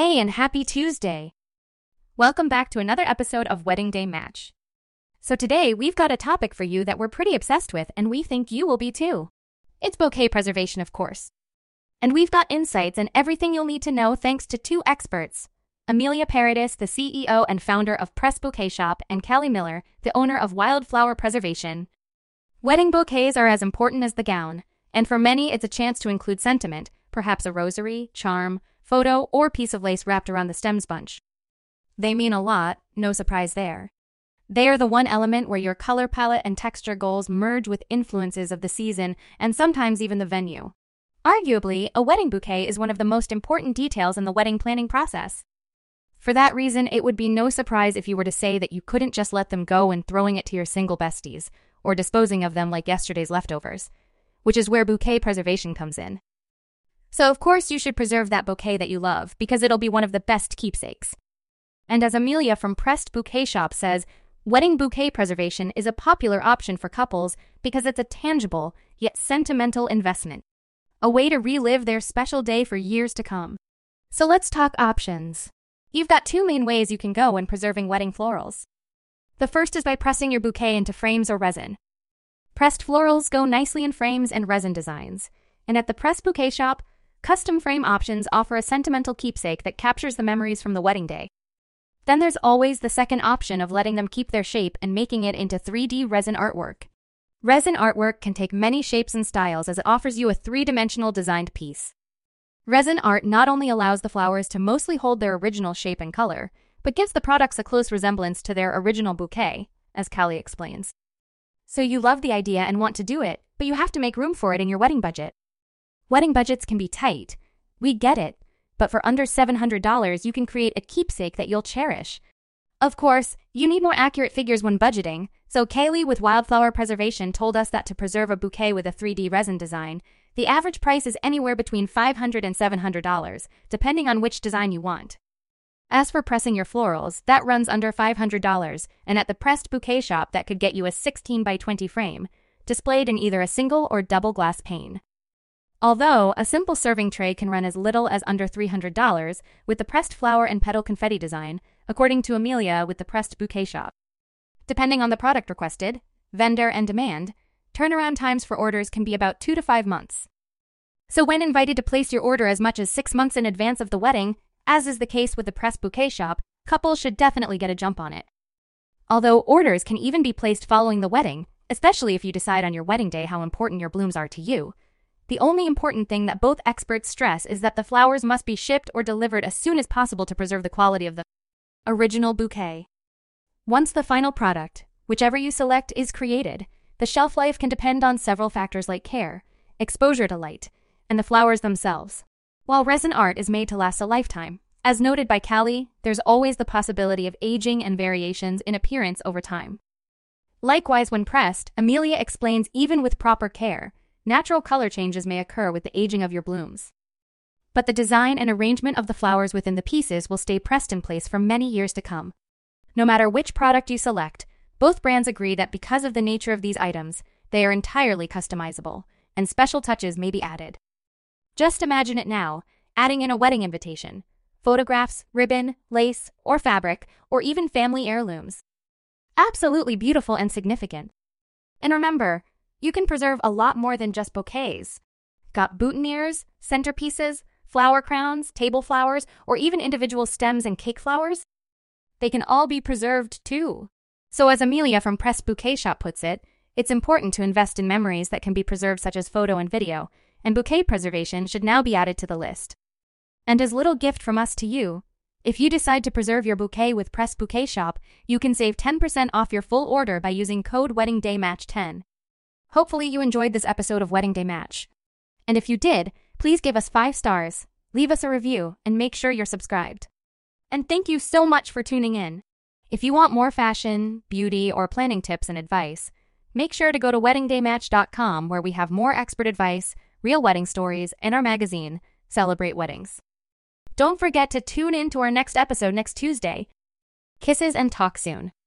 Hey, and happy Tuesday! Welcome back to another episode of Wedding Day Match. So today, we've got a topic for you that we're pretty obsessed with, and we think you will be too. It's bouquet preservation, of course. And we've got insights and everything you'll need to know thanks to two experts, Amelia Paradis, the CEO and founder of Pressed Bouquet Shop, and Callie Miller, the owner of Wildflower Preservation. Wedding bouquets are as important as the gown, and for many it's a chance to include sentiment, perhaps a rosary, charm, photo, or piece of lace wrapped around the stems bunch. They mean a lot, no surprise there. They are the one element where your color palette and texture goals merge with influences of the season and sometimes even the venue. Arguably, a wedding bouquet is one of the most important details in the wedding planning process. For that reason, it would be no surprise if you were to say that you couldn't just let them go and throwing it to your single besties, or disposing of them like yesterday's leftovers, which is where bouquet preservation comes in. So of course you should preserve that bouquet that you love, because it'll be one of the best keepsakes. And as Amelia from Pressed Bouquet Shop says, wedding bouquet preservation is a popular option for couples because it's a tangible, yet sentimental investment. A way to relive their special day for years to come. So let's talk options. You've got two main ways you can go when preserving wedding florals. The first is by pressing your bouquet into frames or resin. Pressed florals go nicely in frames and resin designs. And at the Pressed Bouquet Shop, custom frame options offer a sentimental keepsake that captures the memories from the wedding day. Then there's always the second option of letting them keep their shape and making it into 3D resin artwork. Resin artwork can take many shapes and styles as it offers you a three-dimensional designed piece. Resin art not only allows the flowers to mostly hold their original shape and color, but gives the products a close resemblance to their original bouquet, as Callie explains. So you love the idea and want to do it, but you have to make room for it in your wedding budget. Wedding budgets can be tight. We get it. But for under $700, you can create a keepsake that you'll cherish. Of course, you need more accurate figures when budgeting, so Callie with Wildflower Preservation told us that to preserve a bouquet with a 3D resin design, the average price is anywhere between $500 and $700, depending on which design you want. As for pressing your florals, that runs under $500, and at the Pressed Bouquet Shop that could get you a 16 by 20 frame, displayed in either a single or double glass pane. Although, a simple serving tray can run as little as under $300 with the pressed flower and petal confetti design, according to Amelia with the Pressed Bouquet Shop. Depending on the product requested, vendor, and demand, turnaround times for orders can be about 2 to 5 months. So when invited to place your order as much as 6 months in advance of the wedding, as is the case with the Pressed Bouquet Shop, couples should definitely get a jump on it. Although orders can even be placed following the wedding, especially if you decide on your wedding day how important your blooms are to you. The only important thing that both experts stress is that the flowers must be shipped or delivered as soon as possible to preserve the quality of the original bouquet. Once the final product, whichever you select, is created, the shelf life can depend on several factors like care, exposure to light, and the flowers themselves. While resin art is made to last a lifetime, as noted by Callie, there's always the possibility of aging and variations in appearance over time. Likewise, when pressed, Amelia explains even with proper care, natural color changes may occur with the aging of your blooms. But the design and arrangement of the flowers within the pieces will stay pressed in place for many years to come. No matter which product you select, both brands agree that because of the nature of these items, they are entirely customizable, and special touches may be added. Just imagine it now, adding in a wedding invitation, photographs, ribbon, lace, or fabric, or even family heirlooms. Absolutely beautiful and significant. And remember, you can preserve a lot more than just bouquets. Got boutonnieres, centerpieces, flower crowns, table flowers, or even individual stems and cake flowers? They can all be preserved too. So as Amelia from Pressed Bouquet Shop puts it, it's important to invest in memories that can be preserved such as photo and video, and bouquet preservation should now be added to the list. And as a little gift from us to you, if you decide to preserve your bouquet with Pressed Bouquet Shop, you can save 10% off your full order by using code WeddingDayMatch10. Hopefully you enjoyed this episode of Wedding Day Match. And if you did, please give us 5 stars, leave us a review, and make sure you're subscribed. And thank you so much for tuning in. If you want more fashion, beauty, or planning tips and advice, make sure to go to WeddingDayMatch.com where we have more expert advice, real wedding stories, and our magazine, Celebrate Weddings. Don't forget to tune in to our next episode next Tuesday. Kisses and talk soon.